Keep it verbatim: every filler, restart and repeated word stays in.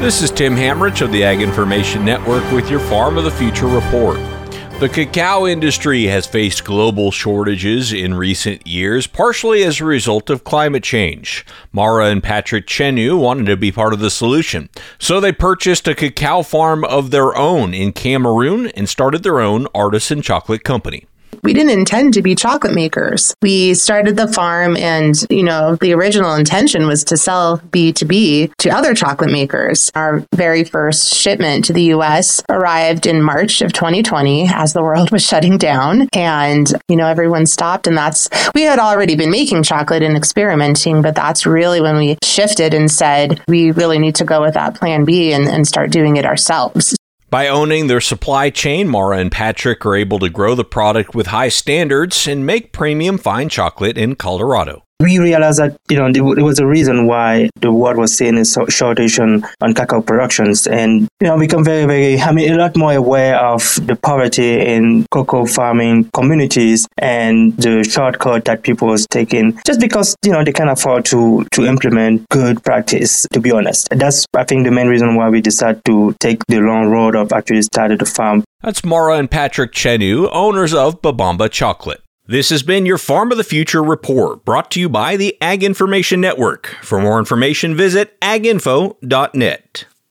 This is Tim Hamrich of the Ag Information Network with your Farm of the Future report. The cacao industry has faced global shortages in recent years, partially as a result of climate change. Mara and Patrick Chenu wanted to be part of the solution, so they purchased a cacao farm of their own in Cameroon and started their own artisan chocolate company. We didn't intend to be chocolate makers. We started the farm and, you know, the original intention was to sell B two B to other chocolate makers. Our very first shipment to the U S arrived in March of twenty twenty as the world was shutting down. And, you know, everyone stopped. And that's, we had already been making chocolate and experimenting, but that's really when we shifted and said, we really need to go with that plan B and, and start doing it ourselves. By owning their supply chain, Mara and Patrick are able to grow the product with high standards and make premium fine chocolate in Colorado. We realized that, you know, there was a reason why the world was seeing a shortage on, on cacao productions. And, you know, become very, very, I mean, a lot more aware of the poverty in cocoa farming communities and the shortcut that people was taking just because, you know, they can't afford to, to implement good practice, to be honest. That's, I think, the main reason why we decided to take the long road of actually starting the farm. That's Mara and Patrick Chenu, owners of Babamba Chocolate. This has been your Farm of the Future report, brought to you by the Ag Information Network. For more information, visit ag info dot net.